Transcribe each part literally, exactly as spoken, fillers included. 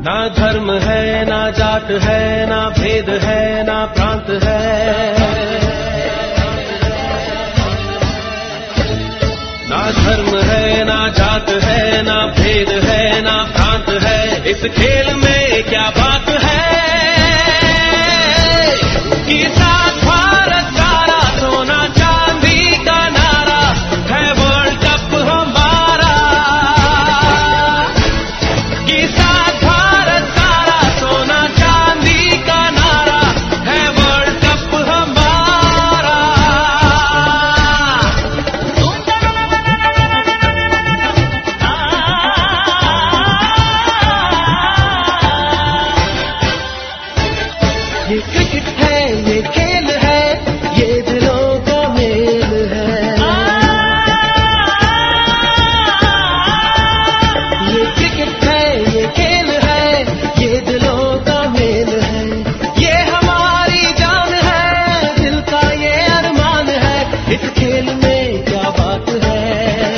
ना धर्म है, ना जात है, ना भेद है, ना प्रांत है। ना धर्म है, ना जात है, ना भेद है, ना प्रांत है। इस खेल में क्या बात है कि साथ भारत सारा सोना चांदी का नारा है वर्ल्ड कप हमारा। कि साथ भारत सारा सोना चांदी का नारा है वर्ल्ड कप हमारा। ये क्रिकेट है, ये खेल है, ये दिलों का मेल है। ये क्रिकेट है, ये खेल है, ये दिलों का मेल है। ये हमारी जान है, दिल का ये अरमान है। इस खेल में क्या बात है,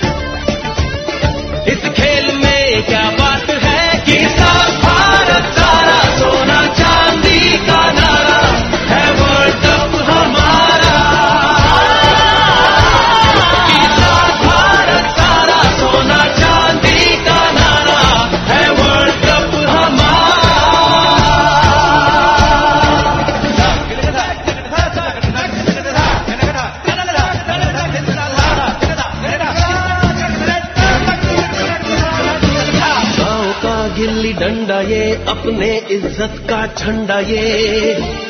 इस खेल में क्या बात है कि साथ भारत सारा सोना चांदी का नारा है वर्ल्ड कप हमारा। कि साथ भारत सारा सोना चांदी का नारा है वर्ल्ड कप हमारा। गाँव का गिल्ली डंडा ये, अपने इज्जत का झंडा ये।